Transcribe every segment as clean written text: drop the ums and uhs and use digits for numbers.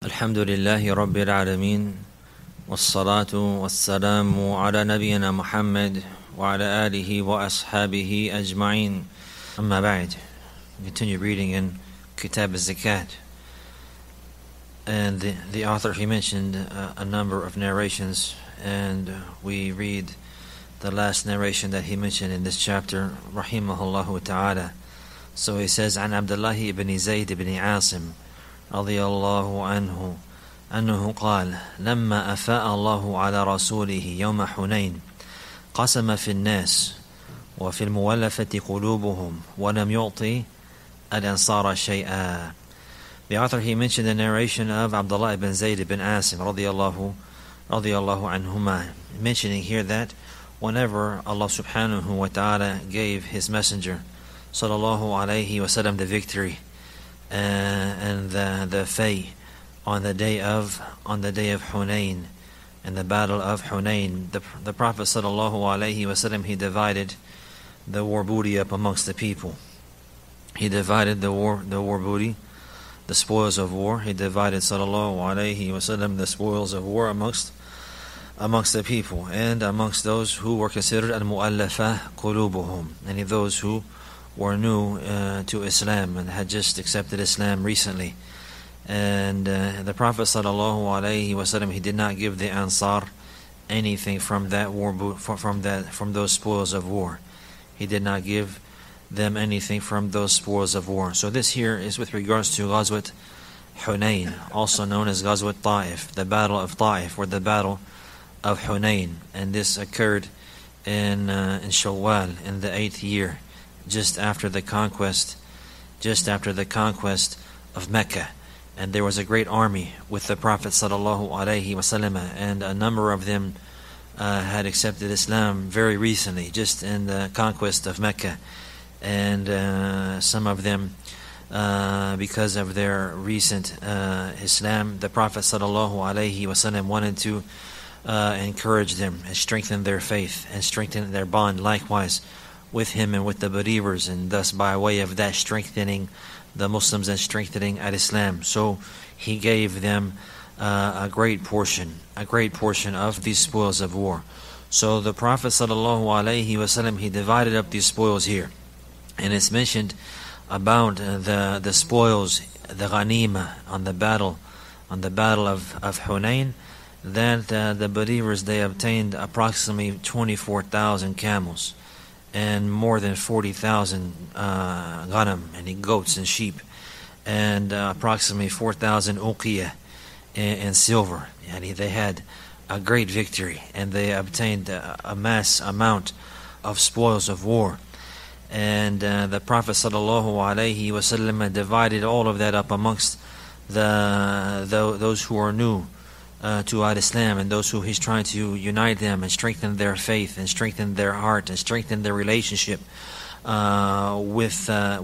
الحمد لله رب العالمين والصلاة والسلام على نبينا محمد وعلى آله وأصحابه أجمعين أما بعد. Continue reading in Kitab al-Zakat, and the author, he mentioned a number of narrations, and we read the last narration that he mentioned in this chapter, rahimahullah ta'ala. So he says, عن عبد الله بن زيد بن عاصم رضي الله عنه أنه قال لما أفاء الله على رسوله يوم حنين قسم في الناس وفي المولفة قلوبهم ولم يعطي الأنصار شيئا. The author, he mentioned the narration of Abdullah ibn Zayd ibn Asim radiyallahu anhuma, mentioning here that whenever Allah subhanahu wa ta'ala gave his messenger sallallahu alayhi wasallam the victory and the fay on the day of Hunayn, in the battle of Hunayn, the Prophet sallallahu alayhi wasallam, he divided the war booty up amongst the people. He divided the war booty, the spoils of war. He divided sallallahu alayhi wasallam the spoils of war amongst the people, and amongst those who were considered al-mu'allafa qulubuhum, any of those who were new to Islam and had just accepted Islam recently. And the Prophet sallallahu alaihi wasallam, he did not give the Ansar anything from that war from those spoils of war. He did not give them anything from those spoils of war. So this here is with regards to Ghazwat Hunayn, also known as Ghazwat Ta'if, the Battle of Ta'if, or the Battle of Hunayn. And this occurred in Shawwal, in the 8th year, just after the conquest of Mecca. And there was a great army with the Prophet sallallahu alaihi wasallam, and a number of them had accepted Islam very recently, just in the conquest of Mecca. And some of them, because of their recent Islam, the Prophet sallallahu alaihi wasallam wanted to encourage them and strengthen their faith and strengthen their bond likewise with him and with the believers, and thus by way of that strengthening the Muslims and strengthening al-Islam. So he gave them a great portion of these spoils of war. So the Prophet sallallahu alaihi wasallam, he divided up these spoils here, and it's mentioned about the spoils, the ghanima on the battle of Hunayn, that the believers, they obtained approximately 24,000 camels and more than 40,000 ghanam, and goats and sheep, and approximately 4,000 uqiyah in silver. And they had a great victory, and they obtained a mass amount of spoils of war. And the Prophet sallallahu alaihi wasallam divided all of that up amongst those who are new to Islam, and those who he's trying to unite them and strengthen their faith and strengthen their heart and strengthen their relationship with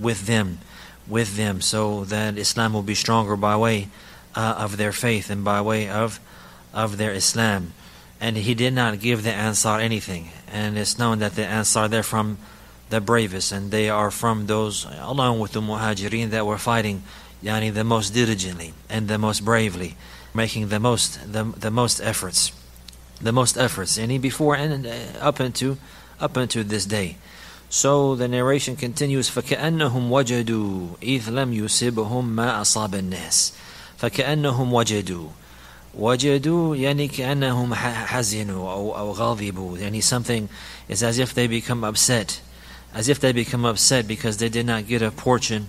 them, so that Islam will be stronger by way of their faith and by way of their Islam. And he did not give the Ansar anything, and it's known that the Ansar, they're from the bravest, and they are from those, along with the Muhajirin, that were fighting the most diligently and the most bravely, making the most efforts, any before and up into this day. So the narration continues, فَكَأَنَّهُمْ وَجَدُوا إِذْ لَمْ يُصِبْهُمْ مَا أَصَابَ النَّاسِ. فَكَأَنَّهُمْ وَجَدُوا يعني كأنهم حزنوا أو غضبوا, يعني something is as if they become upset because they did not get a portion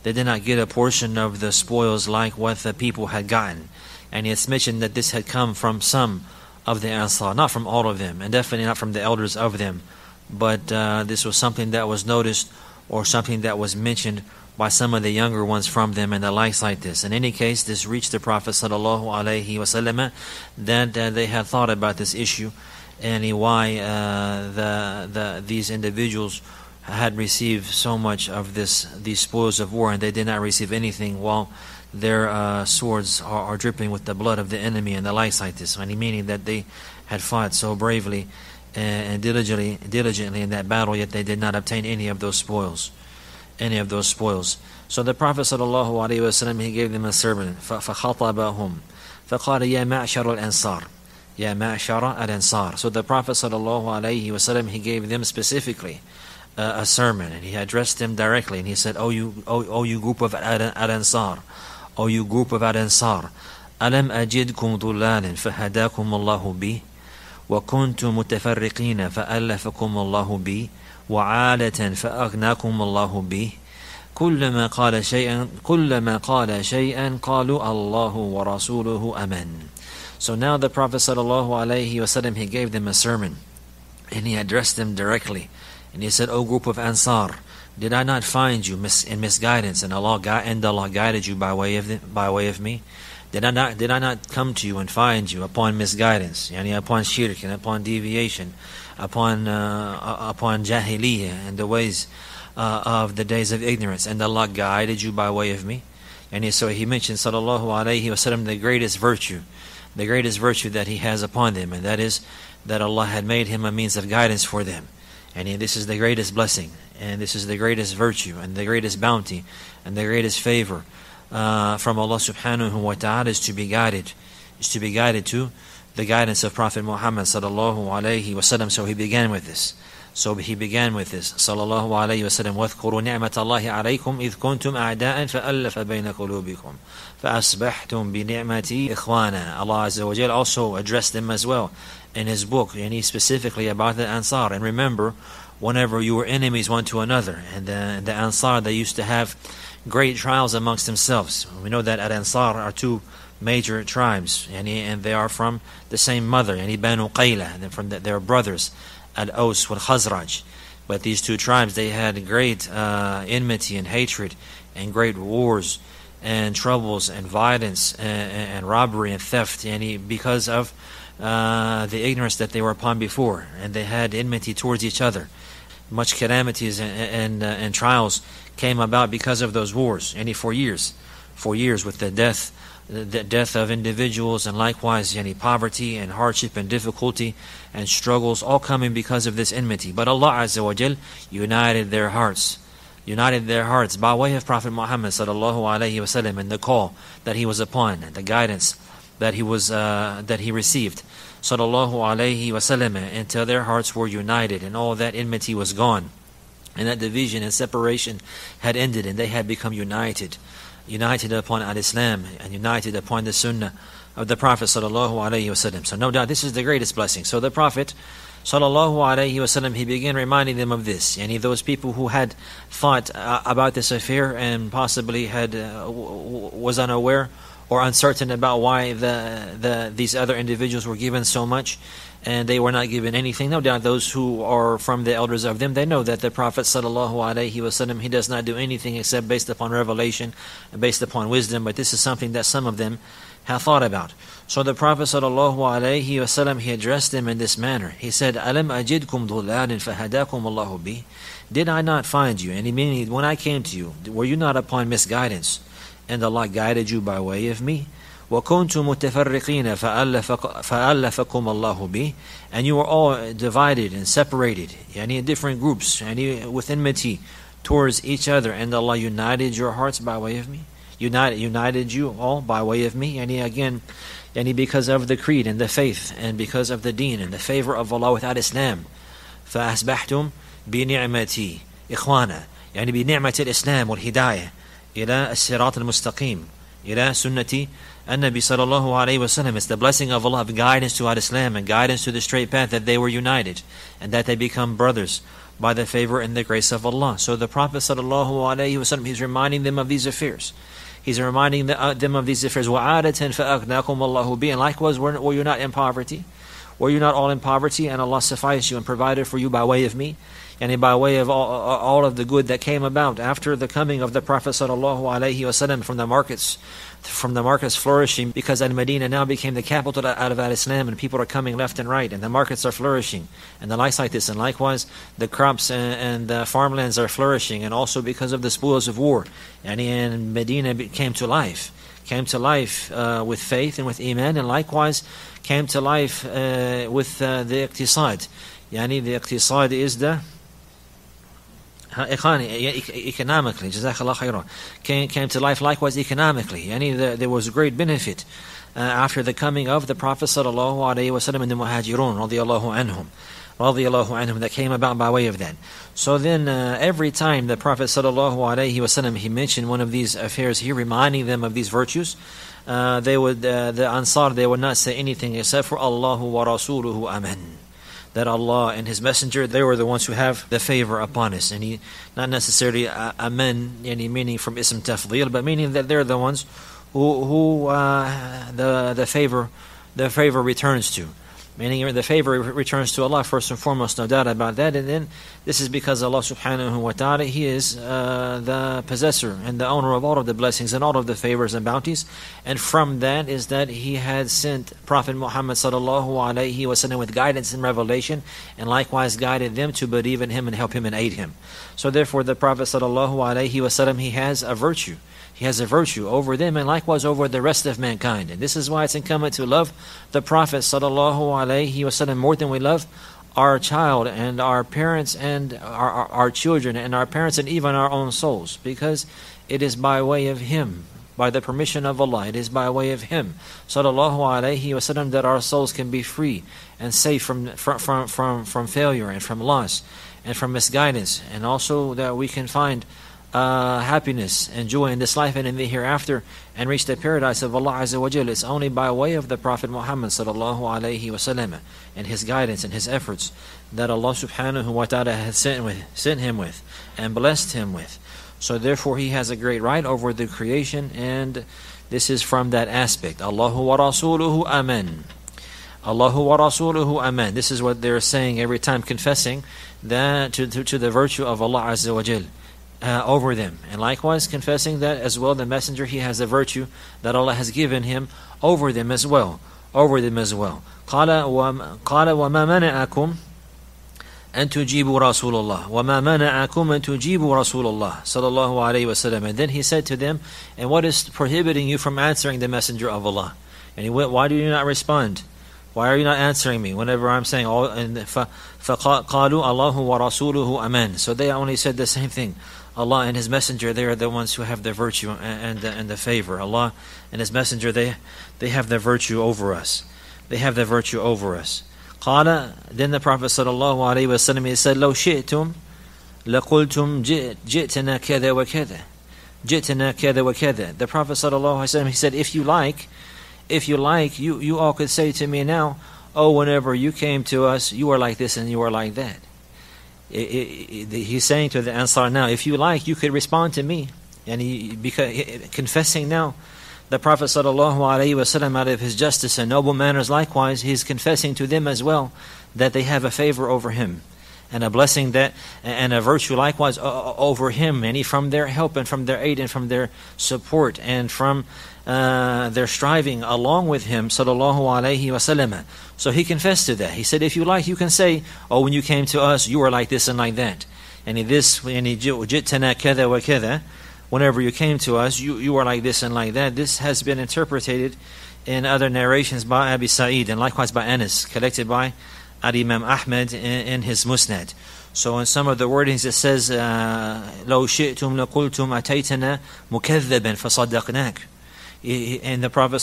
of the spoils like what the people had gotten. And it's mentioned that this had come from some of the Ansar, not from all of them, and definitely not from the elders of them. But this was something that was noticed, or something that was mentioned by some of the younger ones from them, and the likes like this. In any case, this reached the Prophet sallallahu alaihi wasallam, that they had thought about this issue, and why these individuals had received so much of these spoils of war, and they did not receive anything, while their swords are dripping with the blood of the enemy, and the likes like this. Meaning that they had fought so bravely and diligently in that battle, yet they did not obtain any of those spoils. any of those spoils. So the Prophet ﷺ, he gave them a sermon. فَخَطَبَهُمْ فَقَالَ يَا مَعْشَرَ الْأَنصَارِ يَا مَعْشَرَ الْأَنصَارِ. So the Prophet ﷺ, he gave them specifically a sermon, and he addressed them directly, and he said, "O you group of Al-Ansar, O you group of Al-Ansar, أَلَمْ أَجِدْكُمْ ضُلَّالٍ فَهَدَاكُمُ اللَّهُ بِهِ وَكُنْتُمْ مُتَفَرِّقِينَ فَأَلَّفَكُمُ اللَّهُ بِهِ وَعَالَةً فَأَغْنَاكُمُ اللَّهُ بِهِ كُلَّمَا قَالَ شَيْئًا قَالُوا اللَّهُ وَرَسُولُهُ أَمَنْ." So now the Prophet ﷺ, he gave them a sermon, and he addressed them directly. And he said, "O group of Ansar, did I not find you in misguidance, and Allah guided you by way of me? Did I not come to you and find you upon misguidance, upon shirk and upon deviation, upon jahiliyyah and the ways of the days of ignorance, and Allah guided you by way of me?" And so he mentioned, sallallahu alaihi wasallam, the greatest virtue that he has upon them, and that is that Allah had made him a means of guidance for them. And this is the greatest blessing, and this is the greatest virtue, and the greatest bounty, and the greatest favor from Allah subhanahu wa ta'ala, is to be guided to the guidance of Prophet Muhammad sallallahu alaihi wasallam. So he began with this. Sallallahu alaihi wasallam, وَاذْكُرُوا نِعْمَةَ اللَّهِ عَلَيْكُمْ إِذْ كُنْتُمْ أَعْدَاءً فَأَلَّفَ بَيْنَ قُلُوبِكُمْ فَأَصْبَحْتُمْ بِنِعْمَتِي إِخْوَانًا. Allah Azza wa Jal also addressed them as well in his book, and he specifically about the Ansar. And remember, whenever you were enemies one to another, and the Ansar, they used to have great trials amongst themselves. We know that Al-Ansar are two major tribes, and they are from the same mother, Banu Qayla, and from their brothers, Al-Aws wal Khazraj. But these two tribes, they had great enmity and hatred, and great wars and troubles and violence and robbery and theft, because of the ignorance that they were upon before, and they had enmity towards each other. Much calamities and trials came about because of those wars, for years, with the death of individuals, and likewise poverty and hardship and difficulty and struggles, all coming because of this enmity. But Allah Azza wa Jal united their hearts by way of Prophet Muhammad sallallahu alaihi wasallam, and the call that he was upon, and the guidance that he received sallallahu alaihi wasallam, until their hearts were united, and all that enmity was gone, and that division and separation had ended, and they had become united upon al-Islam, and united upon the Sunnah of the Prophet sallallahu alaihi wasallam. So no doubt this is the greatest blessing. So the Prophet sallallahu alaihi wasallam, he began reminding them of this, and those people who had thought about this affair and possibly was unaware or uncertain about why these other individuals were given so much and they were not given anything. No doubt those who are from the elders of them, they know that the Prophet sallallahu alaihi wasallam, he does not do anything except based upon revelation and based upon wisdom. But this is something that some of them have thought about. So the Prophet sallallahu alaihi wasallam, he addressed them in this manner. He said, "Alam ajidkum dhulalin fahadakum Allahu bi." Did I not find you? And he meaning, when I came to you, were you not upon misguidance, and Allah guided you by way of me? وَكُنْتُمْ مُتَفَرِّقِينَ فَأَلَّفَكُمْ اللَّهُ بِهِ. And you were all divided and separated, in different groups, with enmity towards each other, and Allah united your hearts by way of me. United you all by way of me, again, because of the creed and the faith, and because of the deen and the favor of Allah without Islam. فَأَصْبَحْتُمْ بِنِعْمَتِي إِخْوَانًا, بِنِعْمَةِ الإسلام والهداية إلى الصراط المستقيم إلى سنة النبي صلى الله عليه وسلم. It's the blessing of Allah of guidance to Islam and guidance to the straight path, that they were united and that they become brothers by the favor and the grace of Allah. So the Prophet sallallahu alaihi wasallam, he's reminding them of these affairs. He's reminding them of these affairs. وَعَادَةً فَأَغْنَاكُمُ اللَّهُ بِهِ. And likewise, were you not in poverty? Were you not all in poverty, and Allah sufficed you and provided for you by way of me? And by way of all of the good that came about after the coming of the Prophet sallallahu alaihi wasallam, from the markets flourishing, because Al-Madinah now became the capital out of Al-Islam, and people are coming left and right, and the markets are flourishing, and the likes like this. And likewise, the crops and the farmlands are flourishing, and also because of the spoils of war. And Medina came to life with faith and with iman, and likewise came to life with the iqtisad. The iqtisad is the economically. Jazakallah khairan. Came to life likewise economically. There was great benefit after the coming of the Prophet sallallahu alaihi wasallam and the Muhajirun radiyallahu anhum that came about by way of that. So then every time the Prophet sallallahu alaihi wasallam he mentioned one of these affairs here, reminding them of these virtues, the Ansar, they would not say anything except for Allahu wa Rasuluhu amen. That Allah and His Messenger, they were the ones who have the favor upon us. And not necessarily amen, meaning from ism tafdeel, but meaning that they're the ones who the favor returns to. Meaning the favor returns to Allah first and foremost, no doubt about that. And then this is because Allah subhanahu wa ta'ala, He is the possessor and the owner of all of the blessings and all of the favors and bounties. And from that is that He had sent Prophet Muhammad sallallahu alaihi wasallam with guidance and revelation, and likewise guided them to believe in Him and help Him and aid Him. So therefore the Prophet sallallahu alaihi wasallam, he has a virtue. He has a virtue over them and likewise over the rest of mankind. And this is why it's incumbent to love the Prophet sallallahu alaihi wasallam more than we love our child and our parents and our children and our parents and even our own souls. Because it is by way of Him, by the permission of Allah, it is by way of Him sallallahu alaihi wasallam that our souls can be free and safe from failure and from loss and from misguidance, and also that we can find happiness and joy in this life and in the hereafter and reach the paradise of Allah Azza wa Jal. It's only by way of the Prophet Muhammad sallallahu alaihi wasallam and his guidance and his efforts that Allah subhanahu wa ta'ala has sent him with and blessed him with. So therefore he has a great right over the creation, and this is from that aspect. Allahu wa Rasuluhu amen. Allahu wa Rasuluhu amen. This is what they're saying every time, confessing that to the virtue of Allah Azza wa Jal over them, and likewise confessing that as well the Messenger, he has a virtue that Allah has given him over them as well. قال وما منعكم أن تجيبوا رسول الله وما منعكم أن تجيبوا رسول الله صلى الله عليه وسلم. And then he said to them, and what is prohibiting you from answering the Messenger of Allah? And he went, why do you not respond? Why are you not answering me whenever I'm saying all? And فقالوا الله ورسوله أمان. So they only said the same thing. Allah and His Messenger, they are the ones who have the virtue and the favor. Allah and His Messenger, they have the virtue over us. They have the virtue over us. قال, then the Prophet sallallahu alaihi wasallam, he said, لو شئتم لقلتم جئتنا كذا وكذا. جئتنا كذا وكذا. The Prophet sallallahu alaihi wasallam, he said, if you like, you all could say to me now, oh, whenever you came to us, you were like this and you were like that. He's saying to the Ansar now, if you like, you could respond to me. And confessing now, the Prophet ﷺ, out of his justice and noble manners, likewise, he's confessing to them as well that they have a favor over him, and a blessing that, and a virtue likewise over him, and from their help and from their aid and from their support and from their striving along with him sallallahu alaihi wasallam. So he confessed to that. He said, if you like, you can say, oh, when you came to us, you were like this and like that. And جئتنا كذا وكذا, whenever you came to us, you were like this and like that. This has been interpreted in other narrations by Abi Sa'id and likewise by Anas, collected by Imam Ahmad in his Musnad. So in some of the wordings it says, لو شئتم لقلتم أتيتنا مكذبا فصدقناك. And the Prophet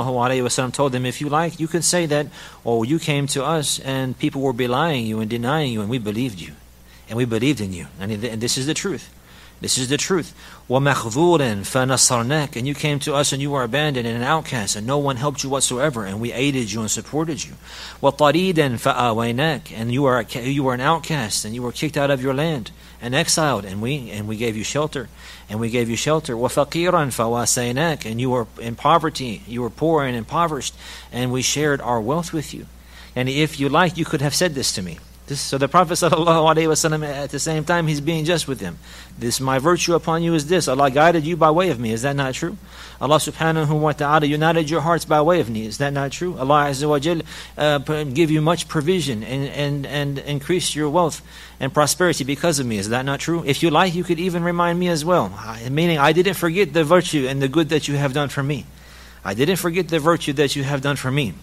ﷺ told them, if you like, you could say that, oh, you came to us and people were belying you and denying you, and we believed you. And we believed in you. And this is the truth. This is the truth. وَمَخْذُولًا فَنَصَّرْنَاكَ. And you came to us and you were abandoned and an outcast, and no one helped you whatsoever, and we aided you and supported you. وَطَرِيدًا فَآوَيْنَاكَ. And you were an outcast, and you were kicked out of your land and exiled, and we gave you shelter. And we gave you shelter. وَفَقِيرًا فَوَاسَيْنَاكَ. And you were in poverty, you were poor and impoverished, and we shared our wealth with you. And if you like, you could have said this to me. So the Prophet ﷺ, at the same time, he's being just with them. This, my virtue upon you is this: Allah guided you by way of me. Is that not true? Allah subhanahu wa ta'ala united your hearts by way of me. Is that not true? Allah Azza wa Jal give you much provision and increase your wealth and prosperity because of me. Is that not true? If you like, you could even remind me as well. Meaning, I didn't forget the virtue and the good that you have done for me. I didn't forget the virtue that you have done for me.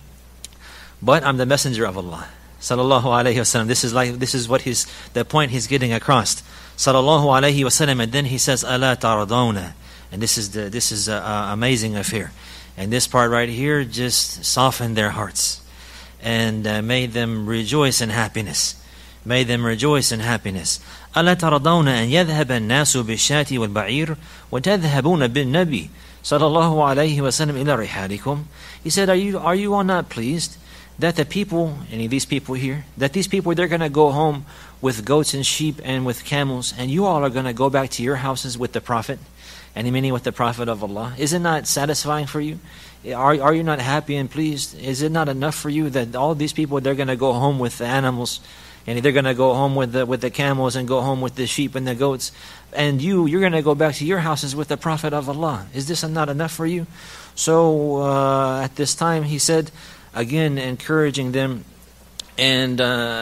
But I'm the messenger of Allah sallallahu alaihi wasallam. This is what the point he's getting across. sallallahu alayhi wasallam, and then he says, "Ala taradawna," and this is amazing affair, and this part right here just softened their hearts and made them rejoice in happiness. Made them rejoice in happiness. ألا ترضون أن يذهب الناس بالشاة والبعير وتذهبون بالنبي صلى الله عليه وسلم إلى رحالكم. He said, are you all not pleased that the people, any of these people here, that these people, they're going to go home with goats and sheep and with camels, and you all are going to go back to your houses with the Prophet, and meaning with the Prophet of Allah? Is it not satisfying for you? Are you not happy and pleased? Is it not enough for you that all these people, they're going to go home with the animals, and they're going to go home with the camels and go home with the sheep and the goats, and you're going to go back to your houses with the Prophet of Allah? Is this not enough for you? So at this time, he said, again encouraging them and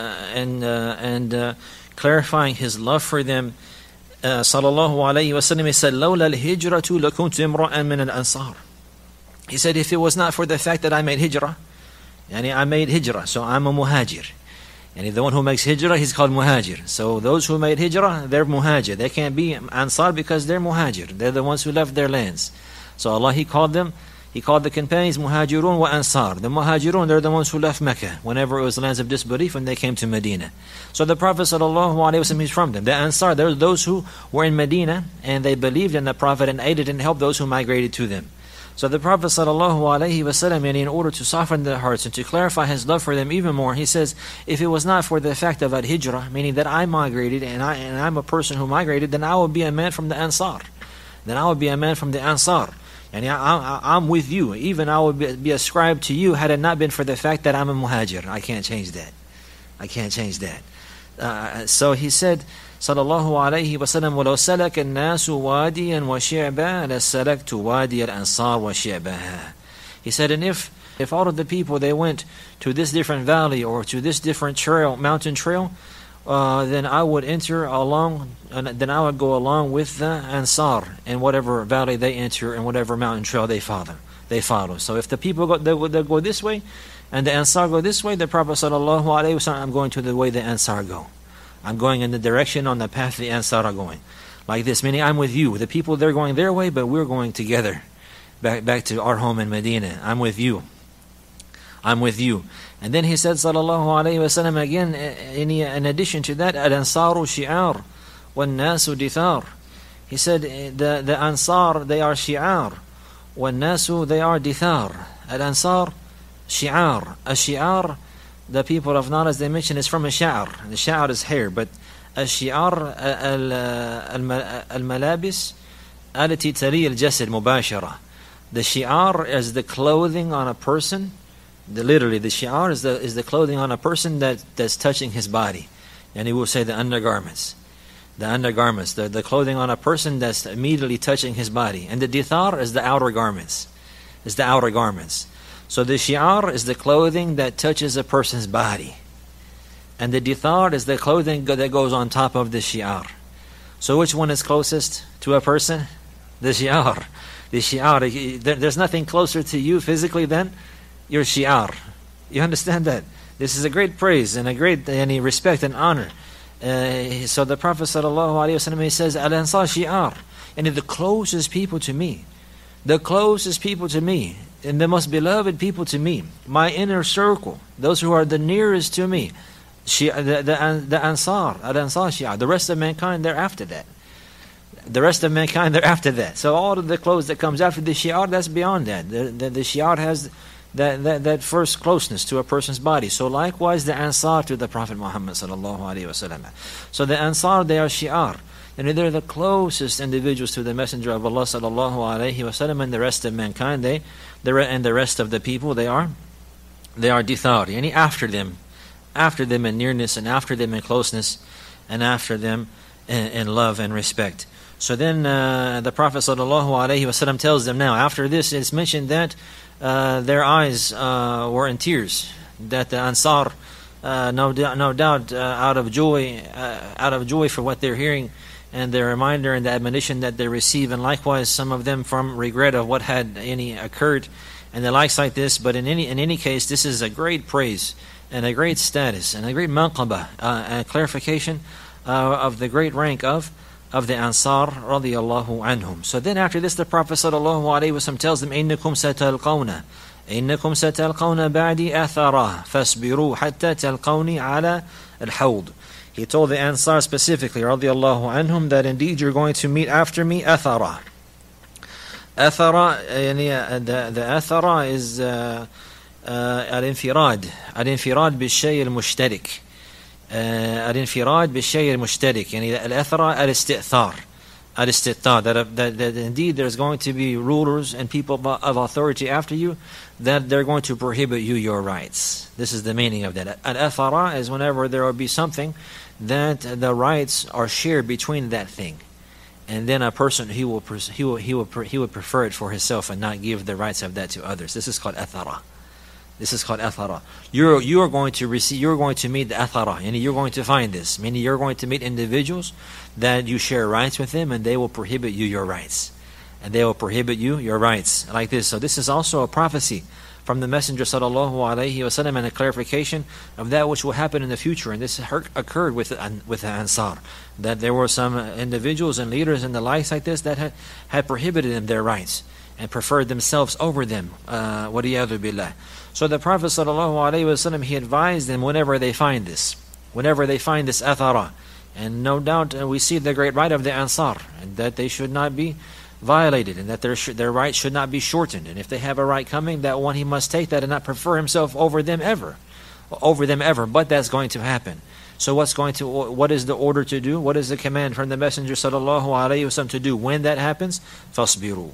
clarifying his love for them, sallallahu alayhi wasallam, he said, "Lawla al-hijratu lakuntu imra'an min al-ansar." He said, if it was not for the fact that I made hijrah, I made hijrah, so I'm a muhajir. And if the one who makes hijrah, he's called muhajir. So those who made hijrah, they're muhajir. They can't be ansar because they're muhajir. They're the ones who left their lands. So Allah, He called the companions muhajirun wa ansar. The muhajirun, they're the ones who left Mecca whenever it was lands of disbelief, and they came to Medina. So the Prophet sallallahu alaihi wasallam, he's from them. The ansar, they're those who were in Medina and they believed in the Prophet and aided and helped those who migrated to them. So the Prophet sallallahu alaihi wasallam, in order to soften their hearts and to clarify his love for them even more, he says, if it was not for the fact of al-hijrah, meaning that I migrated and I'm a person who migrated, then I would be a man from the ansar. Then I would be a man from the ansar. And I'm with you. Even I would be ascribed to you had it not been for the fact that I'm a muhajir. I can't change that. I can't change that. So he said, sallallahu alayhi wa sallam, وَلَوْ سَلَكَ النَّاسُ وَادِيًا وَشِعْبًا لَسَلَكْتُ وَادِيَ الْأَنصَارِ وَشِعْبَهَا. He said, and if all of the people, they went to this different valley or to this different trail, mountain trail, then I would go along with the Ansar in whatever valley they enter and whatever mountain trail they follow. So if the people they go this way and the Ansar go this way, the Prophet sallallahu alaihi wasallam, I'm going to the way the Ansar go. I'm going in the direction on the path the Ansar are going. Like this, meaning I'm with you. The people, they're going their way, but we're going together back to our home in Medina. I'm with you. I'm with you. And then he said, sallallahu alayhi wa sallam, again, in addition to that, al-ansaru shi'ar, wal-nasu dithar. He said, the ansar, they are shi'ar, wal-nasu, they are dithar. Al-ansar, shi'ar. A-shi'ar, the people of knowledge, they mention, is from a sha'r. The sha'r is hair, but a-shi'ar, al-malabis, alati tali al-jasad mubashara. The shi'ar is the clothing on a person. Literally, the shi'ar is the clothing on a person that's touching his body. And he will say the undergarments. The clothing on a person that's immediately touching his body. And the dithar is the outer garments. So the shi'ar is the clothing that touches a person's body. And the dithar is the clothing that goes on top of the shi'ar. So which one is closest to a person? The shi'ar. The shi'ar. There's nothing closer to you physically than your shi'ar. You understand that? This is a great praise and a great respect and honor. So the Prophet sallallahu alaihi wasallam, he says, Al-Ansar shi'ar, and the closest people to me, and the most beloved people to me, my inner circle, those who are the nearest to me, the Ansar, Al-Ansar shi'ar. The rest of mankind, they're after that. So all of the clothes that comes after the shi'ar, that's beyond that. The shi'ar has that first closeness to a person's body. So likewise the Ansar to the Prophet Muhammad sallallahu alaihi wasallam. So the Ansar, they are shi'ar, and they're the closest individuals to the Messenger of Allah sallallahu alaihi wasallam, and the rest of mankind, and the rest of the people, they are dithar, yani after them in nearness, and after them in closeness, and after them in love and respect. So then the Prophet sallallahu alaihi wasallam tells them, now after this it's mentioned that their eyes were in tears, that the Ansar, no doubt, out of joy for what they're hearing, and the reminder and the admonition that they receive, and likewise some of them from regret of what had occurred, and the likes like this. But in any case, this is a great praise and a great status and a great manqaba and clarification of the great rank of the Ansar radiyallahu anhum. So then after this, the Prophet sallallahu alaihi wasallam tells them, إِنَّكُمْ سَتَلْقَوْنَ بَعْدِي أَثَرًا فَاصْبِرُوا حَتَّى تَلْقَوْنِي عَلَى الْحَوْضِ. He told the Ansar specifically, radiyallahu anhum, that indeed you're going to meet after me athara. Athara, the athara is al-infirad بالشيء المشترك. الانفراد بالشيء المشترك. يعني الأثرة الاستئثار. That indeed there's going to be rulers and people of authority after you, that they're going to prohibit you your rights. This is the meaning of that. Al-athara is whenever there will be something that the rights are shared between that thing, and then a person he would prefer it for himself and not give the rights of that to others. This is called athara. This is called athara. You are going to receive. You're going to meet the athara, and you're going to find this. Meaning, you're going to meet individuals that you share rights with them, and they will prohibit you your rights, and they will prohibit you your rights like this. So this is also a prophecy from the Messenger sallallahu alaihi wasallam, and a clarification of that which will happen in the future. And this occurred with the Ansar, that there were some individuals and leaders and the likes like this that had prohibited them their rights and preferred themselves over them. Waliyadu billah. So the Prophet ﷺ, he advised them whenever they find this athara. And no doubt we see the great right of the Ansar, and that they should not be violated, and that their rights should not be shortened. And if they have a right coming, that one he must take that and not prefer himself over them ever. But that's going to happen. So what is the order to do? What is the command from the Messenger ﷺ to do when that happens? فَاصْبِرُوا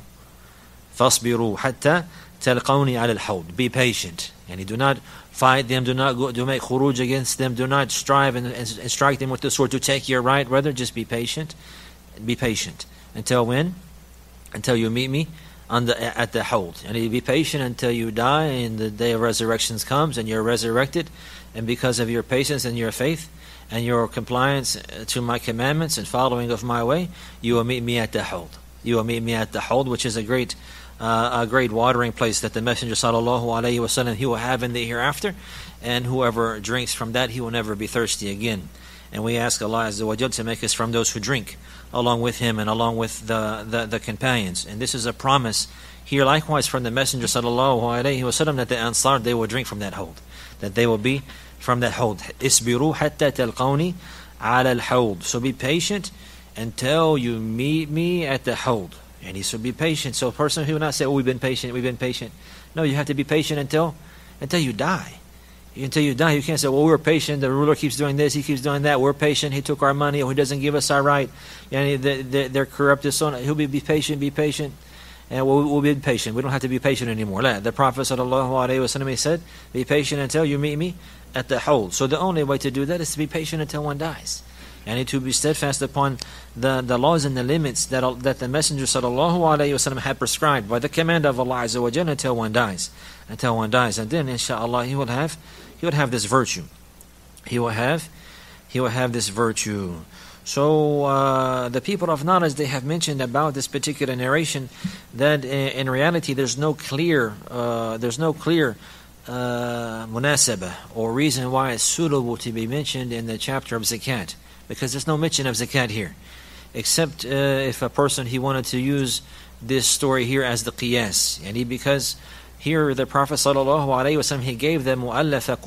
حَتَّى تَلْقَوْنِي عَلَى الْحَوْضِ. Be patient. And do not fight them, do make khuruj against them, do not strive and strike them with the sword to take your right. Rather, just be patient. Be patient. Until when? Until you meet me at the hawd. And you be patient until you die, and the day of resurrection comes, and you're resurrected. And because of your patience and your faith and your compliance to my commandments and following of my way, you will meet me at the hawd. You will meet me at the hawd, which is a great watering place that the Messenger sallallahu alaihi wasallam he will have in the hereafter, and whoever drinks from that, he will never be thirsty again. And we ask Allah Azza wa Jal to make us from those who drink along with him and along with the companions. And this is a promise here likewise from the Messenger sallallahu alaihi wasallam, that the Ansar, they will drink from that hawd, that they will be from that hawd. Isbiru hatta talqawni ala al-hawd. So be patient until you meet me at the hawd. And he should be patient. So a person who will not say, "Oh, we've been patient." No, you have to be patient until you die. Until you die, you can't say, "Well, we're patient. The ruler keeps doing this, he keeps doing that. We're patient. He took our money, or he doesn't give us our right. And they're corrupt." So on. He'll be patient, and we'll be patient. We don't have to be patient anymore. The Prophet sallallahu alaihi wasallam, he said, "Be patient until you meet me at the hawd." So the only way to do that is to be patient until one dies. And to be steadfast upon the laws and the limits that the Messenger sallallahu alaihi wasallam had prescribed by the command of Allah Azza wa Jalla until one dies. And then inshallah he will have this virtue. He will have this virtue. So the people of knowledge, they have mentioned about this particular narration that in reality there's no clear munasabah or reason why it's suitable to be mentioned in the chapter of zakat. Because there's no mention of zakat here, except if a person he wanted to use this story here as the qiyas, and because here the Prophet sallallahu alaihi wasallam, he gave the mu'allafa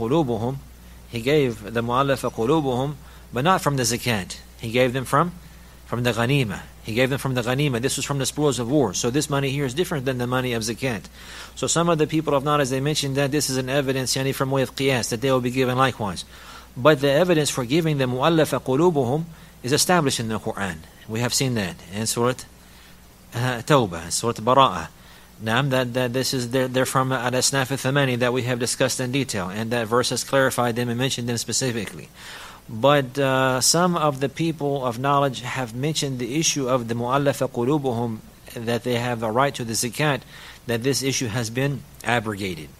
qulubuhum, but not from the zakat. He gave them from the ghanima. This was from the spoils of war. So this money here is different than the money of zakat. So some of the people of knowledge, they mentioned that this is an evidence from way of qiyas, that they will be given likewise. But the evidence for giving them mu'allafa qulubuhum is established in the Quran. We have seen that in Surah Tawbah, Surah Bara'ah. That this is they're from al-asnaf al-thamani that we have discussed in detail, and that verse has clarified them and mentioned them specifically. But some of the people of knowledge have mentioned the issue of the mu'allafa qulubuhum, that they have a right to the zakat, that this issue has been abrogated.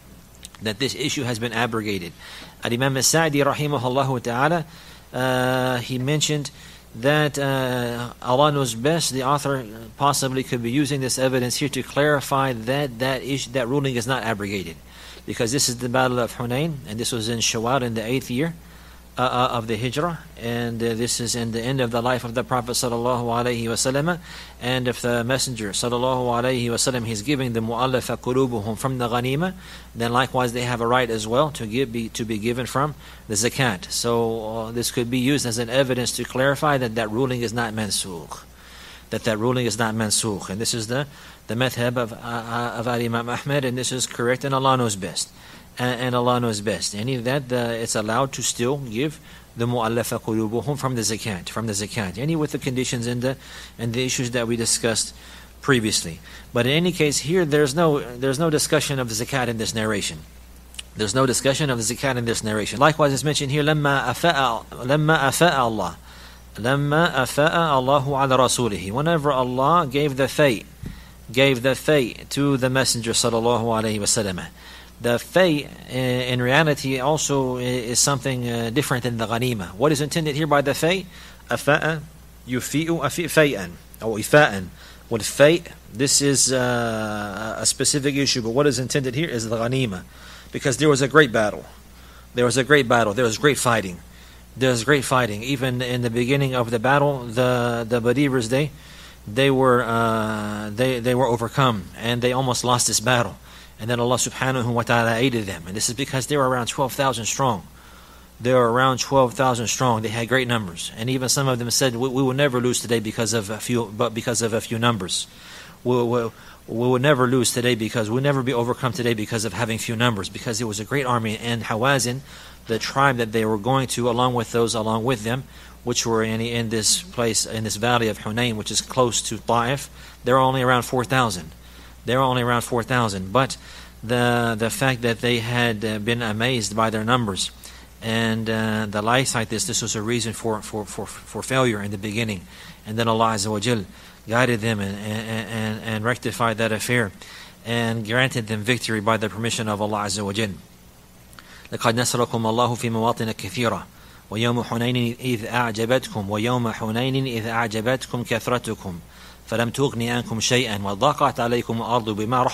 Al-Imam al-Sa'di rahimahullah ta'ala, he mentioned that Allah knows best. The author possibly could be using this evidence here to clarify that ruling is not abrogated, because this is the battle of Hunayn, and this was in Shawwal in the 8th year of the Hijrah, and this is in the end of the life of the Prophet sallallahu alaihi wasallam. And if the Messenger sallallahu alaihi wasallam he's giving the mu'allafa qulubuhum from the ghanima, then likewise they have a right as well to be given from the zakat. So this could be used as an evidence to clarify that ruling is not mansukh, that ruling is not mansukh, and this is the madhab of Imam Ahmed, and this is correct, and Allah knows best. And Allah knows best. Any of that, it's allowed to still give the mu'allafa qulubuhum from the zakat. Any with the conditions and the issues that we discussed previously. But in any case, here there's no discussion of the zakat in this narration. There's no discussion of the zakat in this narration. Likewise, it's mentioned here, لما أفاء الله على رسوله. Whenever Allah gave the fay to the Messenger sallallahu alaihi wasallam. The fay, in reality, also is something different than the ghanima. What is intended here by the fay? Afa'a, yufi'u, fay'an, or ifa'an. Well, fay, this is a specific issue, but what is intended here is the ghanima. Because there was a great battle. There was great fighting. Even in the beginning of the battle, the believers, they were overcome, and they almost lost this battle. And then Allah subhanahu wa ta'ala aided them. And this is because they were around 12,000 strong. They had great numbers. And even some of them said, we will never lose today because of a few numbers. We will never lose today because we'll never be overcome today because of having few numbers. Because it was a great army. And Hawazin, the tribe that they were going to, along with those along with them, which were in this place, in this valley of Hunayn, which is close to Ta'if, they're only around 4,000. But the fact that they had been amazed by their numbers and the likes like this was a reason for failure in the beginning. And then Allah Azza wa Jal guided them and rectified that affair and granted them victory by the permission of Allah Azza wa Jal. لقد نصركم الله في مواطن كثيرة ويوم حنين إذ أعجبتكم كثرتكم فلم تغن عنكم شيئا وضاقت عليكم الأرض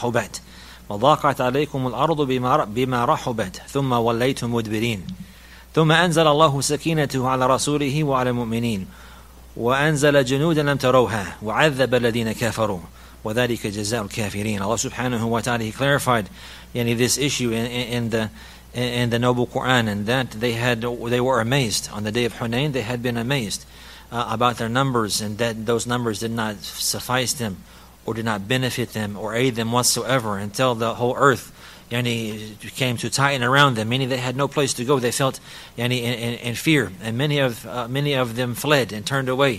بما رحبت ثم وليتم مدبرين ثم أنزل الله سكينته على رسوله وعلى المؤمنين وأنزل جنودا لم تروها وعذب الذين كفروا وذلك جزاء الكافرين. Allah subhanahu wa ta'ala, He clarified this issue in the noble Quran, and that they were amazed on the day of Hunayn. They had been amazed about their numbers, and that those numbers did not suffice them or did not benefit them or aid them whatsoever until the whole earth came to tighten around them, meaning they had no place to go. They felt in fear, and many of them fled and turned away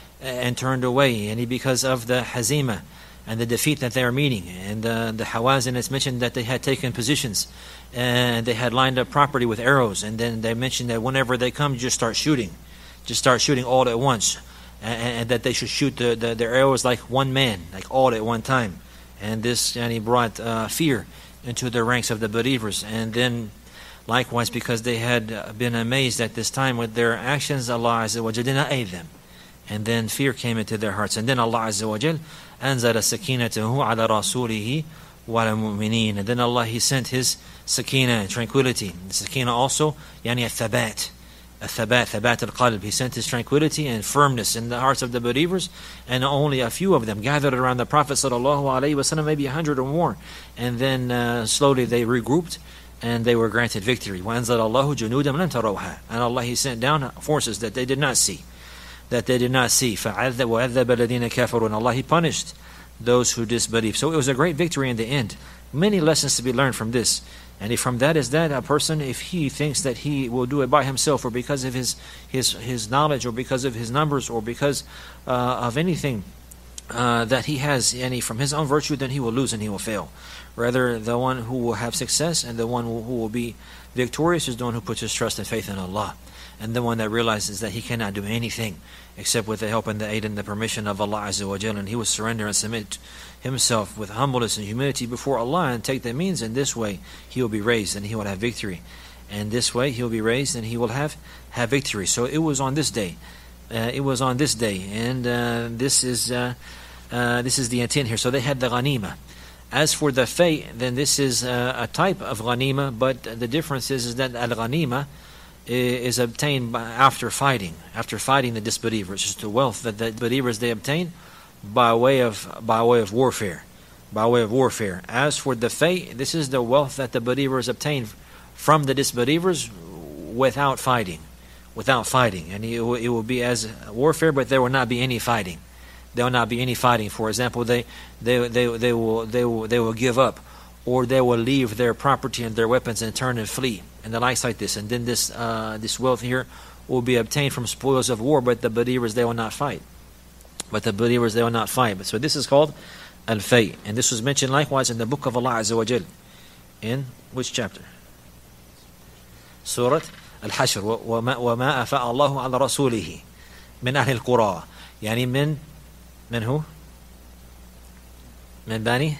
because of the hazima and the defeat that they were meeting. And the Hawazin, it's mentioned that they had taken positions and they had lined up properly with arrows, and then they mentioned that whenever they come, just start shooting all at once, and that they should shoot their arrows like one man, like all at one time. And this brought fear into the ranks of the believers. And then likewise, because they had been amazed at this time with their actions, Allah Azza wa Jal did not aid them, and then fear came into their hearts. And then Allah Azza wa Jal أنزل سكينته على رسوله وعلى المؤمنين. And then Allah, He sent His sakina, tranquility. The sakina also الثبات al-qalb. He sent His tranquility and firmness in the hearts of the believers, and only a few of them gathered around the Prophet sallallahu alaihi wasallam, maybe 100 or more, and then slowly they regrouped and they were granted victory. وَأَنزَلَ اللَّهُ جُنُودًا لَمْ تَرَوْهَا. And Allah, He sent down forces that they did not see. فَعَذَّبَ وَعَذَّبَ الَّذِينَ كَفَرُوا. And Allah, He punished those who disbelieved. So it was a great victory in the end. Many lessons to be learned from this. And from that is that a person, if he thinks that he will do it by himself, or because of his knowledge, or because of his numbers, or because of anything that he has from his own virtue, then he will lose and he will fail. Rather, the one who will have success and the one who will be victorious is the one who puts his trust and faith in Allah, and the one that realizes that he cannot do anything except with the help and the aid and the permission of Allah Azza wa Jal, and he will surrender and submit himself with humbleness and humility before Allah and take the means. In this way he will be raised and he will have victory, and this way he will be raised and he will have victory. So it was on this day, and this is the intent here. So they had the ghanima. As for the fay, then this is a type of ghanima, but the difference is that al-ghanima is obtained after fighting the disbelievers. It's the wealth that the believers they obtain by way of warfare. As for the fay, this is the wealth that the believers obtain from the disbelievers without fighting, and it will be as warfare, but there will not be any fighting. There will not be any fighting. For example, they will give up, or they will leave their property and their weapons and turn and flee, and the likes like this. And then this wealth here will be obtained from spoils of war, but the believers they will not fight. But so this is called al-fay, and this was mentioned likewise in the book of Allah Azza wa Jal. In which chapter? Surah Al-Hashr. وَمَا أَفَاءَ اللَّهُ عَلَى رَسُولِهِ مِنْ أَهْلِ الْقُرَى. يعني من هو؟ من بني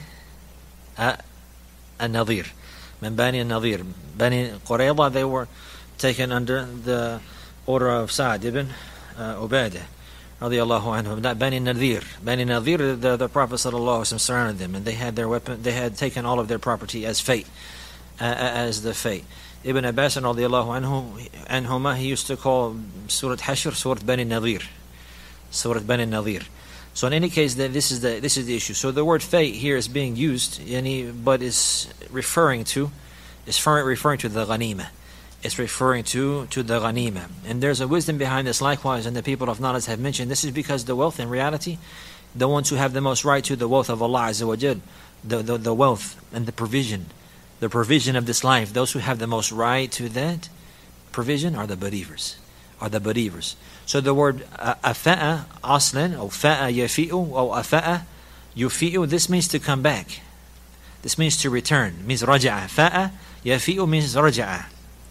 النظير. من بني النظير. Bani Qurayza, they were taken under the order of Sa'd ibn Ubadah radiyallahu anhum. Not Bani Nadir. Bani Nadir, the Prophet sallallahu alaihi wasallam surrounded them, and they had their weapon. They had taken all of their property as fate, as the fate. Ibn Abbas radiyallahu anhuma, he used to call Surah Hashr Surah Bani Nadir. Surah Bani Nadir. So in any case, this is the issue. So the word fate here is being used, but is referring to the ghanima. It's referring to the ghanima. And there's a wisdom behind this likewise, and the people of knowledge have mentioned this is because the wealth, in reality, the ones who have the most right to the wealth of Allah Azza wa Jal, the wealth and the provision of this life, those who have the most right to that provision are the believers. So the word afa'a aslan, or fa'a yafi'u, or afa'a yufi'u, this means to come back. This means to return. Means raja'a. Fa'a yafi'u means raja'a.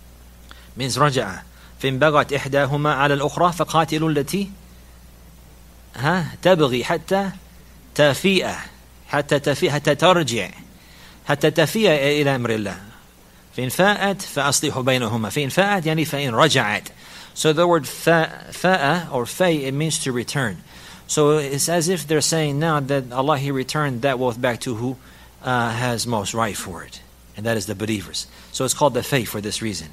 فإن بغت إحداهما على الأخرى فقاتلوا التي تبغي حتى تفيء إلى أمر الله. فإن فاءت فأصلحوا بينهما. فإن فاءت يعني فإن رجعت. So the word fa'a or fay, it means to return. So it's as if they're saying now that Allah, He returned that wealth back to who has most right for it, and that is the believers. So it's called the fay for this reason.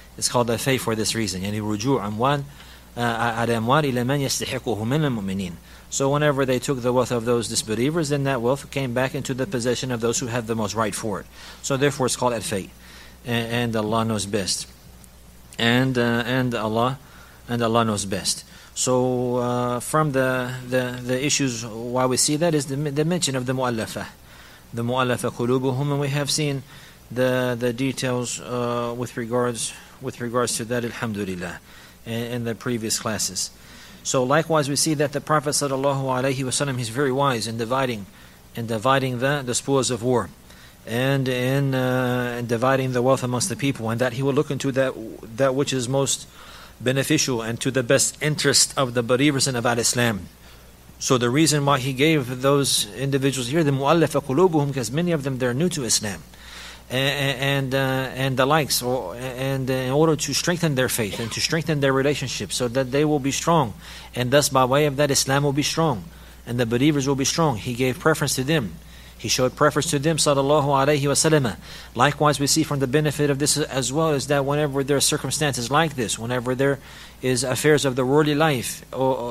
يعني رجوع أموال على أموال إلى من يستحقه من المؤمنين. So whenever they took the wealth of those disbelievers, then that wealth came back into the possession of those who have the most right for it. So therefore it's called al-fay, and Allah knows best. And Allah knows best. So from the issues why we see that is the mention of the mu'allafa qulubuhum, and we have seen the details with regards to that, alhamdulillah, in the previous classes. So likewise we see that the Prophet sallallahu alaihi wasallam is very wise in dividing the spoils of war, and in dividing the wealth amongst the people, and that he will look into that which is most beneficial and to the best interest of the believers in about Islam. So the reason why he gave those individuals here the mu'allafa qulubuhum, because many of them they're new to Islam and the likes, and in order to strengthen their faith and to strengthen their relationship, so that they will be strong, and thus by way of that Islam will be strong and the believers will be strong. He gave preference to them. He showed preference to them, sallallahu alaihi wasallam. Likewise, we see from the benefit of this as well is that whenever there are circumstances like this, whenever there is affairs of the worldly life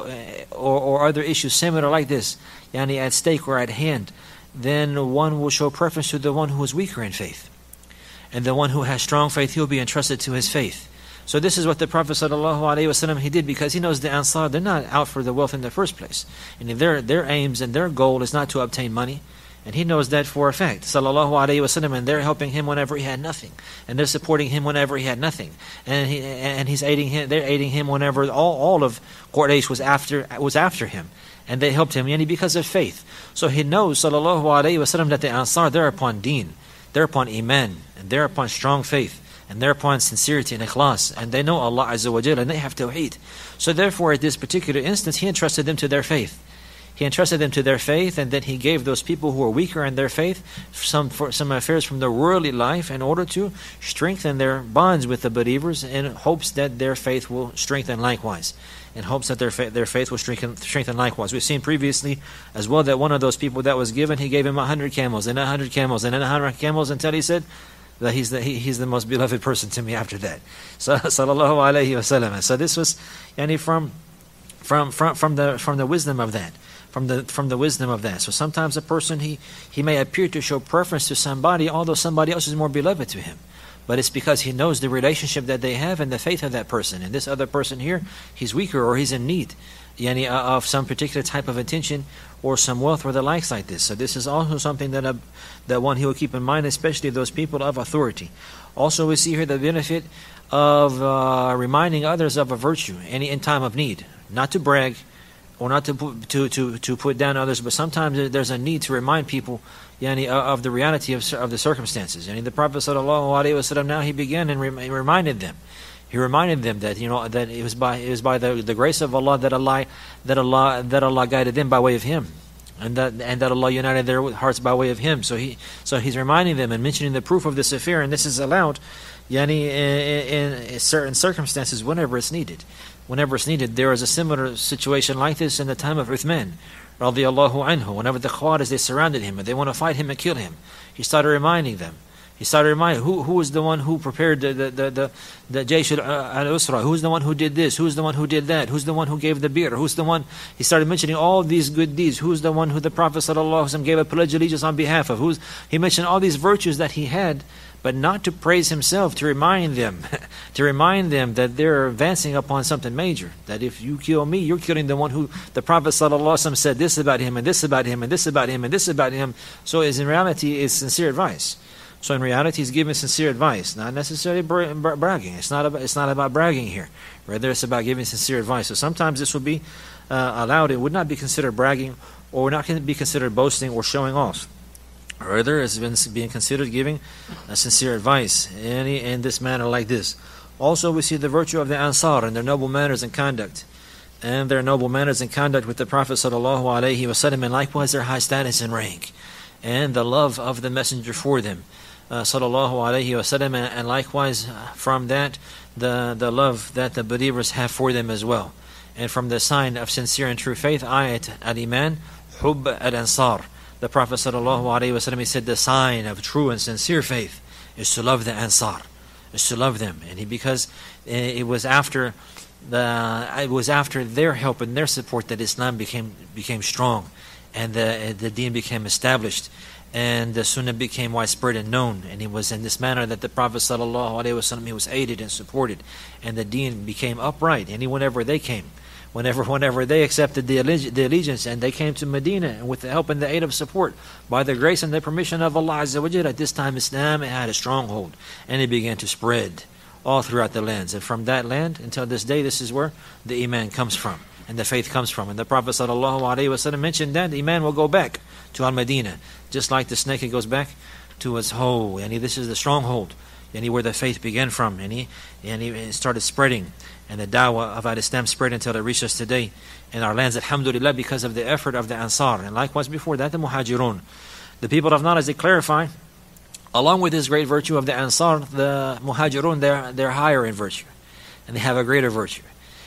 or other issues similar like this, yani at stake or at hand, then one will show preference to the one who is weaker in faith, and the one who has strong faith, he will be entrusted to his faith. So this is what the Prophet sallallahu alaihi wasallam he did, because he knows the Ansar, they're not out for the wealth in the first place, and their aims and their goal is not to obtain money. And he knows that for a fact, sallallahu alaihi wasallam, and they're helping him whenever he had nothing, and they're supporting him whenever he had nothing, and he's aiding him. They're aiding him whenever all of Quraysh was after him, and they helped him, yani because of faith. So he knows, sallallahu alaihi wasallam, that the Ansar, they're upon deen, they're upon iman, and they're upon strong faith, and they're upon sincerity and ikhlas, and they know Allah Azza wa Jalla, and they have tawheed. So therefore, at this particular instance, he entrusted them to their faith. And then he gave those people who are weaker in their faith some affairs from the worldly life in order to strengthen their bonds with the believers, in hopes that their faith will strengthen likewise. We've seen previously as well that one of those people that was given, he gave him 100 camels, and 100 camels, and 100 camels, until he said, that he's the most beloved person to me after that. So sallallahu alayhi wasallam. So this was yani from the wisdom of that. From the wisdom of that. So sometimes a person he may appear to show preference to somebody, although somebody else is more beloved to him. But it's because he knows the relationship that they have and the faith of that person. And this other person here, he's weaker or he's in need of some particular type of attention or some wealth or the likes like this. So this is also something that one he will keep in mind, especially those people of authority. Also we see here the benefit of reminding others of a virtue in time of need. Not to brag or not to put down others, but sometimes there's a need to remind people of the reality of the circumstances. And the Prophet ﷺ, now he began and reminded them. He reminded them that that it was by the grace of Allah that Allah guided them by way of Him, and that Allah united their hearts by way of Him. So he's reminding them and mentioning the proof of this affair, and this is allowed, in certain circumstances whenever it's needed. Whenever it's needed, there is a similar situation like this in the time of Uthman, radiyallahu anhu. Whenever the Khawarij, they surrounded him and they want to fight him and kill him, he started reminding them. He started reminding who was the one who prepared the Jaysh al-Usra, who's the one who did this, who's the one who did that, who's the one who gave the beer, who's the one. He started mentioning all these good deeds. Who's the one who the Prophet ﷺ gave a pledge of allegiance on behalf of? He mentioned all these virtues that he had, but not to praise himself, to remind them, that they're advancing upon something major. That if you kill me, you're killing the one who the Prophet ﷺ said this about him and this about him and this about him and this about him. So in reality, it's sincere advice. So in reality, he's giving sincere advice, not necessarily bragging. It's not about bragging here. Rather, it's about giving sincere advice. So sometimes this will be allowed. It would not be considered bragging, or would not be considered boasting or showing off. Rather, it's being considered giving sincere advice in this manner like this. Also, we see the virtue of the Ansar and their noble manners and conduct. And their noble manners and conduct with the Prophet ﷺ, and likewise their high status and rank. And the love of the Messenger for them. Sallallahu alayhi wasallam, and likewise from that the love that the believers have for them as well. And from the sign of sincere and true faith, ayat al-iman, hub al-ansar. The Prophet sallallahu alayhi wasallam, he said the sign of true and sincere faith is to love the Ansar, is to love them. And because it was after their help and their support that Islam became strong, and the deen became established, and the Sunnah became widespread and known. And it was in this manner that the Prophet ﷺ, he was aided and supported, and the deen became upright. And whenever they came, whenever they accepted the allegiance, and they came to Medina, and with the help and the aid of support, by the grace and the permission of Allah Azza wa Jalla, at this time Islam had a stronghold, and it began to spread all throughout the lands. And from that land until this day, this is where the iman comes from, and the faith comes from. And the Prophet ﷺ mentioned that the iman will go back to Al-Madinah, just like the snake, it goes back to its hole. And this is the stronghold, and where the faith began from, and he started spreading, and the da'wah of Al-Islam spread until it reached us today in our lands, alhamdulillah, because of the effort of the Ansar. And likewise before that, the Muhajirun. The people of knowledge, they clarify, along with this great virtue of the Ansar, the Muhajirun, they're higher in virtue, and they have a greater virtue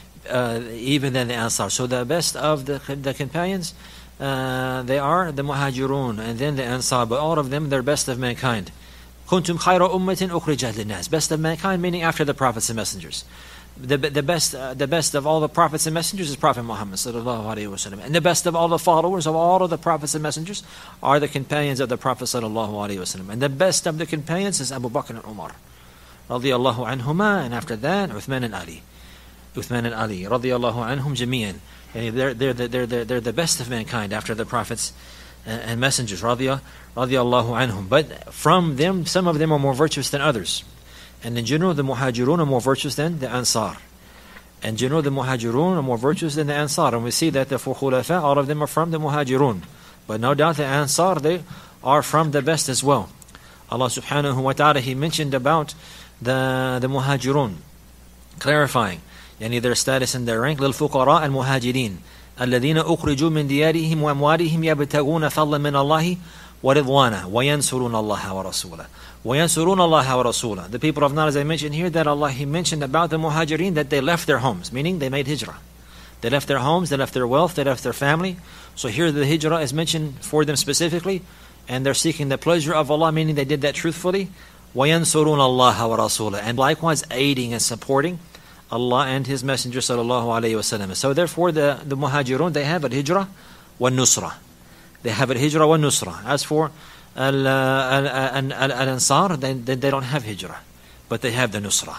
even than the Ansar. So the best of the companions, they are the Muhajirun, and then the Ansar, but all of them, they're best of mankind. Kuntum khayra ummatin ukhrijat linnas. Best of mankind, meaning after the prophets and messengers. The best of all the prophets and messengers is Prophet Muhammad sallallahu alaihi wasallam, and the best of all the followers of all of the prophets and messengers are the companions of the Prophet sallallahu alaihi wasallam. And the best of the companions is Abu Bakr and Umar, radiyallahu anhuma, and after that Uthman and Ali, radiyallahu anhum jami'an. And they're the best of mankind after the prophets and messengers, radiyallahu anhum. But from them, some of them are more virtuous than others. And in general, the Muhajirun are more virtuous than the Ansar. In general, the Muhajirun are more virtuous than the Ansar. And we see that the four Khulafa, all of them are from the Muhajirun. But no doubt the Ansar, they are from the best as well. Allah subhanahu wa ta'ala, He mentioned about the Muhajirun, clarifying their status and their rank. لِلْفُقَرَاءِ الْمُهَاجِرِينَ الَّذِينَ أُخْرِجُوا مِنْ دِيَارِهِمْ وَأَمْوَالِهِمْ يَبْتَغُونَ فَضْلًا مِنَ اللَّهِ وَرِضْوَانًا وَيَنْصُرُونَ اللَّهَ وَرَسُولَهُ وَيَنْصُرُونَ اللَّهَ وَرَسُولَهُ. The people of knowledge, I mentioned here that Allah, He mentioned about the Muhajirin that they left their homes, meaning they made hijrah. They left their homes, they left their wealth, they left their family. So here the hijrah is mentioned for them specifically, and they're seeking the pleasure of Allah, meaning they did that truthfully. وَيَنْصُرُونَ اللَّهَ وَرَسُولَهُ, and likewise aiding and supporting Allah and His Messenger sallallahu alayhi wa sallam. So therefore the muhajirun, they have al-hijrah wal-nusra. They have al-hijrah wal-nusra. As for al-ansar, they don't have hijrah, but they have the nusra.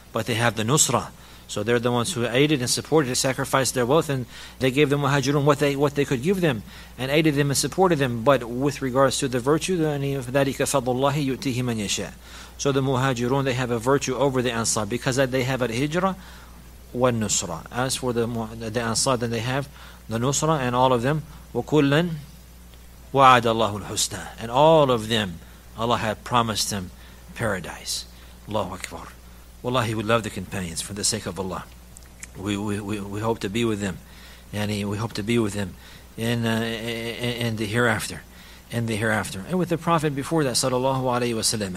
So they're the ones who aided and supported and sacrificed their wealth, and they gave the muhajirun what they could give them, and aided them and supported them. But with regards to the virtue, فَذَلِكَ فَضْلُ اللَّهِ يُؤْتِيهِ مَنْ يَشَاءُ. So the muhajirun, they have a virtue over the ansar because they have al-hijrah wal-nusra. As for the ansar, then they have the nusra, and all of them وَكُلًّا وَعَدَ اللَّهُ الْحُسْنَى, and all of them Allah had promised them paradise. Allahu Akbar. Wallahi, we love the companions for the sake of Allah. We hope to be with them, and we hope to be with them in the hereafter, and with the Prophet before that, sallallahu alaihi wasallam.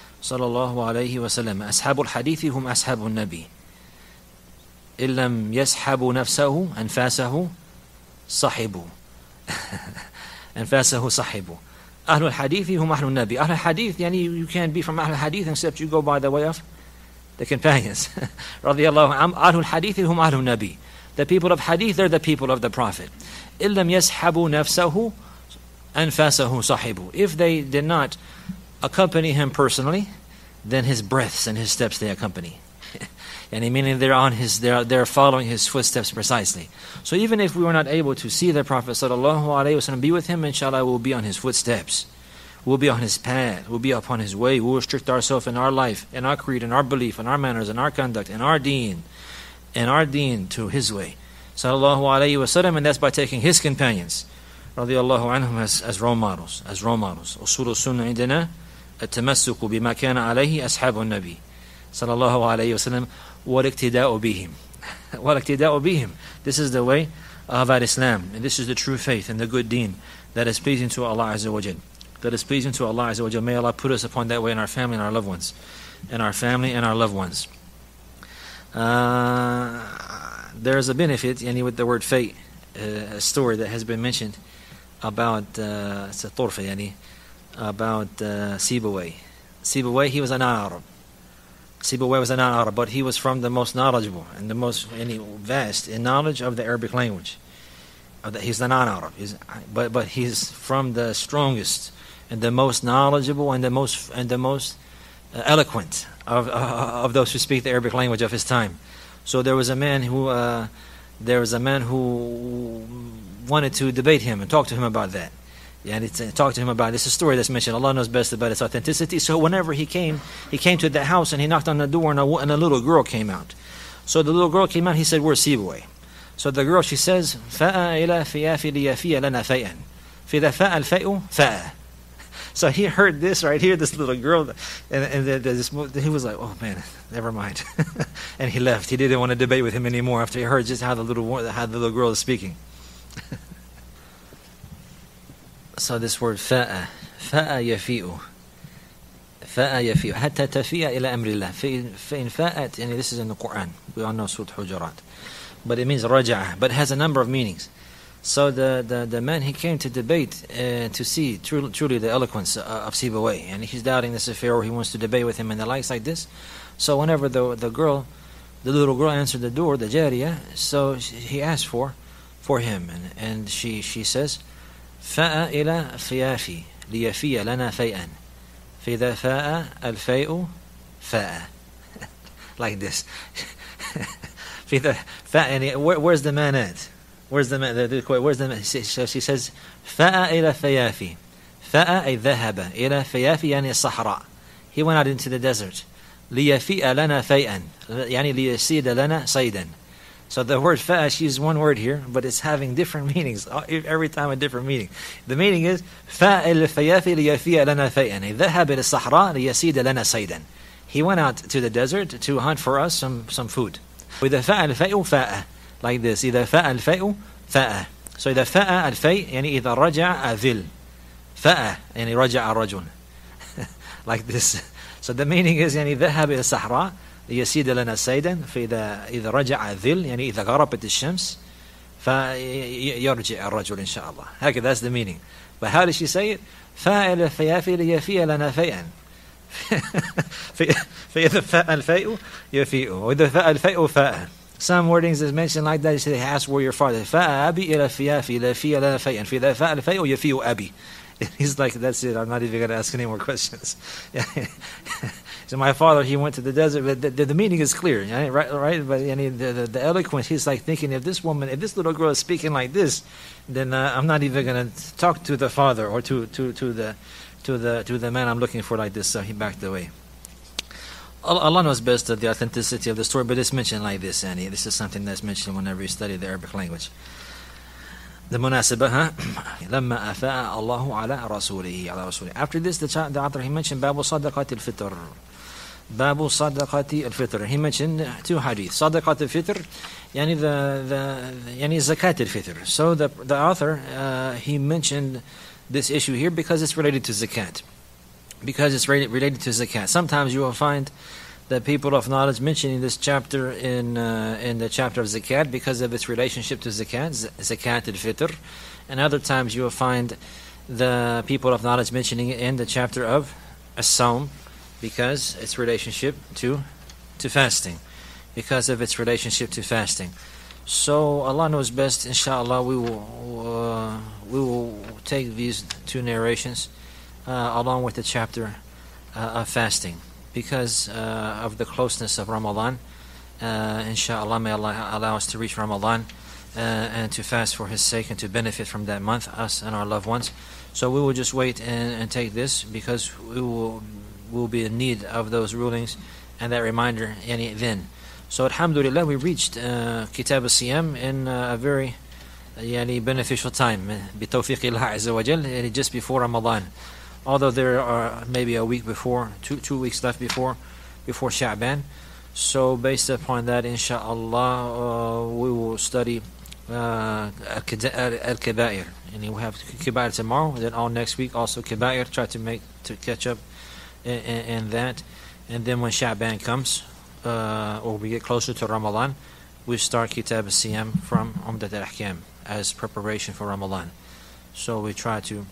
أصحاب الحديث هم أصحاب النبي إن لم يسحبوا نفسه أنفاسه صحبوا أنفاسه صحبوا. أهل الحديث هم أهل النبي. أهل الحديث, you can't be from أهل الحديث except you go by the way of the companions. رضي الله عنهم. أهل الحديث هم أهل النبي. The people of hadith, they're the people of the Prophet. إن لم يسحبوا نفسه أنفاسه صحبوا. If they did not accompany him personally, then his breaths and his steps they accompany. And meaning they're following his footsteps precisely. So even if we were not able to see the Prophet sallallahu alaihi wasallam, be with him, inshallah, we'll be on his footsteps. We'll be on his path. We'll be upon his way. We'll restrict ourselves in our life, in our creed, in our belief, in our manners, in our conduct, in our deen to his way. Sallallahu alaihi wasallam, and that's by taking his companions, radiyallahu anhum, as role models. Usul al-sunnah indana التمسك بما كان عليه أصحاب النبي صلى الله عليه وسلم والاقتداء بهم. This is the way of Islam, and this is the true faith and the good deen that is pleasing to Allah Azza wa Jal. May Allah put us upon that way in our family and our loved ones. There's a benefit with the word fate, a story that has been mentioned about Sibawayh. Sibawayh, he was a non-Arab. But he was from the most knowledgeable and the most vast in knowledge of the Arabic language. He's the non-Arab, but he's from the strongest and the most knowledgeable and the most eloquent of those who speak the Arabic language of his time. So there was a man who wanted to debate him and talk to him about that. Talk to him about this. It's a story that's mentioned. Allah knows best about its authenticity. So whenever he came to the house and he knocked on the door, and a little girl came out. So the little girl came out. He said, "Where's Sibawayh?" So the girl, she says, "Fa'a ila fiyafi liyafiya lana fay'an. Fi the fa'a al-fay'u fa'a." So he heard this right here, this little girl, and he was like, "Oh man, never mind," and he left. He didn't want to debate with him anymore after he heard just how the little girl is speaking. So this word fa'a yafi'u, hatta tafi'a ila amrillah. Fa'in fa'at, and this is in the Quran. We all know Surah Hujurat, but it means raja'ah, but it has a number of meanings. So the man, he came to debate to see truly the eloquence of Sibawayh, and he's doubting this affair, or he wants to debate with him and the likes like this. So whenever the little girl answered the door, the jariyah, so he asked for him, and she says, "Fa'a ila fiyafi liyafiya lana fay'an. Fi the fa'a al-fay'u fa'a." Like this. Fi the fa'a, where's the man at? Where's the man? Where's the man? So she says, "Fa'a ila fiyafi." Fa'a ay dhahaba ila fiyafi yani sahra. He went out into the desert. Liyafi'a lana fay'an, yani liyasida lana saydan. So the word fa'a, she uses one word here, but it's having different meanings. Every time a different meaning. The meaning is, fa'a ila fiyafi liyafi'a lana fay'an. Dhahaba ila sahra liyasida lana saydan. He went out to the desert to hunt for us some food. With the fa'a al-fay'u fa'a. Like this. إذا فاء الفيء فاء. So إذا فاء الفيء يعني إذا رجع الذل. فاء يعني رجع الرجل. Like this. So the meaning is يعني ذهب إلى الصحراء ليسيد لنا صيدا. فإذا رجع الذل يعني إذا غربت الشمس فيرجع الرجل إن شاء الله. هكذا, that's the meaning. But how does she say it? فاء إلى الفيافي ليفي لنا فيئا. فإذا فاء الفيء يفيء وإذا فاء الفيء فاء. Some wordings is mentioned like that. You say, they ask where your father. فاء أبي إلى فيافي لا في لا فيئا فإذا فاء الفيء يفيء أبي. He's like, that's it. I'm not even going to ask any more questions. So my father, he went to the desert. The meaning is clear, right? But the eloquence, he's like thinking, if this little girl is speaking like this, then I'm not even going to talk to the father or to the man I'm looking for like this. So he backed away. Allah knows best of the authenticity of the story, but it's mentioned like this, and this is something that's mentioned whenever you study the Arabic language. The munasabah, لما أفاء الله على رسوله. After this, the author, he mentioned باب صدقة الفطر. باب صدقة الفطر. He mentioned two hadith. صدقة الفطر, يعني يعني زكاة الفطر. So the author, he mentioned this issue here because it's related to zakat. Because it's related to zakat. Sometimes you will find that people of knowledge mentioning this chapter in the chapter of zakat because of its relationship to zakat, zakat al-fitr. And other times you will find the people of knowledge mentioning it in the chapter of as-sawm because its relationship to fasting. Because of its relationship to fasting. So Allah knows best. Inshallah, we will take these two narrations along with the chapter of fasting. Because of the closeness of Ramadan, inshallah, may Allah allow us to reach Ramadan and to fast for His sake and to benefit from that month, us and our loved ones. So we will just wait and take this because we will be in need of those rulings and that reminder then. So alhamdulillah, we reached Kitab al-Siyam in a very beneficial time, بتوفيق الله عز وجل, just before Ramadan. Although there are maybe a week before, two weeks left before Sha'ban. So based upon that, inshallah, we will study Al-Kaba'ir. And we have Kaba'ir tomorrow, then all next week also Kaba'ir, try to catch up in that. And then when Sha'ban comes, or we get closer to Ramadan, we start Kitab al-Siyam from Umdat al-Ahkam as preparation for Ramadan. So we try to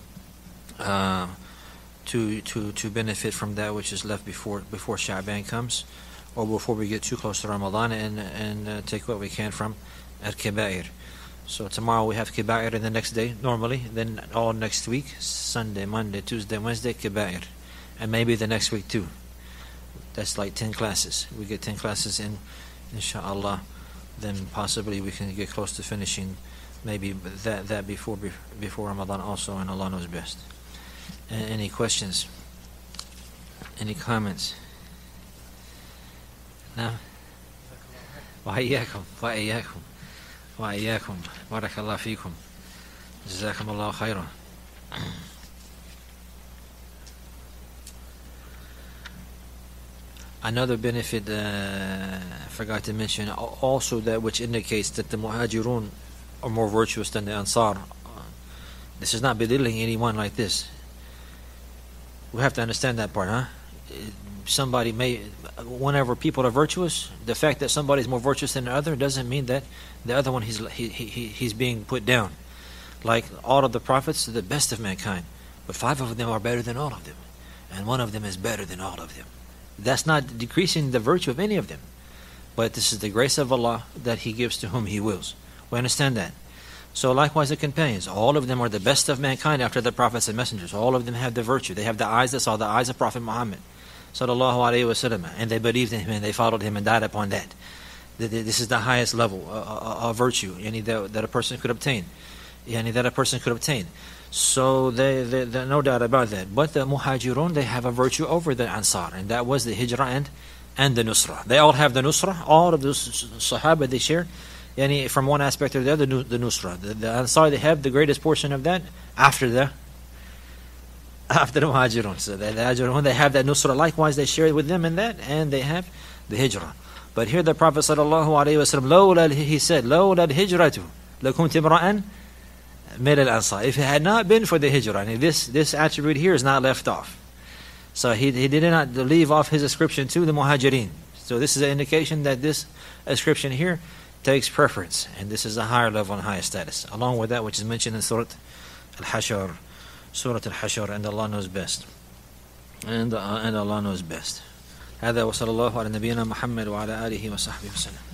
benefit from that which is left before Sha'ban comes, or before we get too close to Ramadan, and take what we can from Al-Kaba'ir. So tomorrow we have Kaba'ir, and the next day normally, then all next week, Sunday, Monday, Tuesday, Wednesday, Kaba'ir, and maybe the next week too. That's like 10 classes. We get 10 classes in, inshallah, then possibly we can get close to finishing maybe that before Ramadan also, and Allah knows best. Any questions? Any comments? No? وإياكم بارك الله فيكم جزاكم الله خيرا. Another benefit I forgot to mention also, that which indicates that the Muhajirun are more virtuous than the Ansar. This is not belittling anyone like this. We have to understand that part, huh? Somebody whenever people are virtuous, the fact that somebody is more virtuous than the other doesn't mean that the other one he's being put down. Like all of the prophets are the best of mankind, but 5 of them are better than all of them, and 1 of them is better than all of them. That's not decreasing the virtue of any of them, but this is the grace of Allah that He gives to whom He wills. We understand that. So likewise the companions, all of them are the best of mankind after the prophets and messengers. All of them have the virtue. They have the eyes that saw the eyes of Prophet Muhammad sallallahu alaihi wasallam, and they believed in him and they followed him and died upon that. This is the highest level of virtue that a person could obtain. So they no doubt about that. But the Muhajirun, they have a virtue over the Ansar, and that was the Hijrah and the Nusra. They all have the Nusra. All of those Sahaba, they share from one aspect or the other, the Nusra. The Ansar, they have the greatest portion of that after the Muhajirun. So the Muhajirun, they have that Nusra. Likewise, they share it with them in that, and they have the Hijrah. But here the Prophet sallallahu alaihi wasallam, he said, "Lawla al-hijratu lakuntu imra'an min al-ansar." If it had not been for the Hijrah, and this attribute here is not left off. So he did not leave off his ascription to the Muhajirin. So this is an indication that this ascription here takes preference, and this is a higher level and higher status, along with that which is mentioned in Surah Al-Hashr, and Allah knows best. and Allah knows best. هذا وصلى الله على نبينا محمد وعلى آله وصحبه وسلم.